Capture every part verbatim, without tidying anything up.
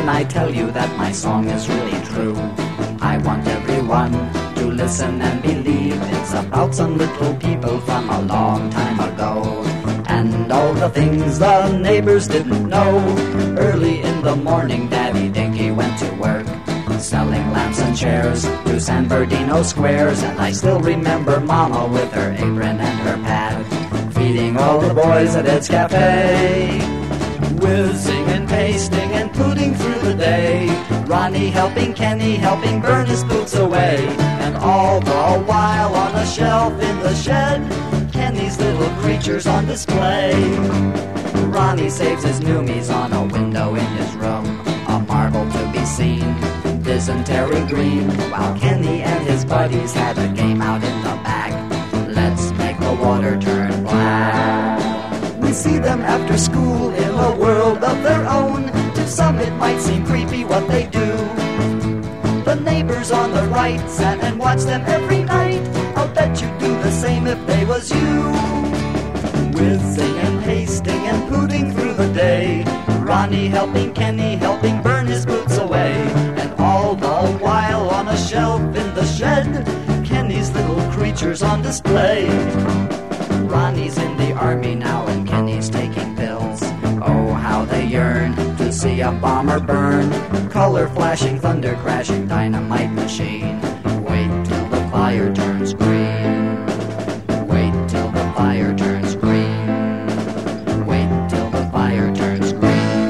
when I tell you that my song is really true. I want everyone to listen and believe it's about some little people from a long time ago, and all the things the neighbors didn't know. Early in the morning, Daddy Dinky went to work, selling lamps and chairs to San Bernardino squares. And I still remember Mama with her apron and her pad, feeding all the boys at Ed's Cafe, whizzing and pasting and putting through the day. Ronnie helping Kenny, helping burn his boots away. And all the while on a shelf in the shed, Kenny's little creatures on display. Ronnie saves his noomies on a window in his room, a marble to be seen, dysentery green, while Kenny and his buddies had a game out in the back. Let's make the water turn black. We see them after school in a world of their own. To some it might seem creepy what they do. The neighbors on the right sat and watched them every night. I'll bet you'd do the same if they was you. Whizzing and pasting and putting through the day, Ronnie helping Kenny, helping burn his boots away. And all the while on a shelf in the shed, Kenny's little creatures on display. Ronnie's in the army now and Kenny's taking pills. Oh, how they yearn to see a bomber burn. Color flashing, thunder crashing, dynamite machine. Wait till the fire turns green. Wait till the fire turns green. Wait till the fire turns green.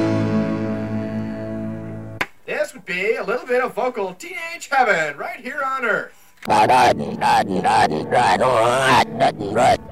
This would be a little bit of vocal teenage heaven right here on Earth.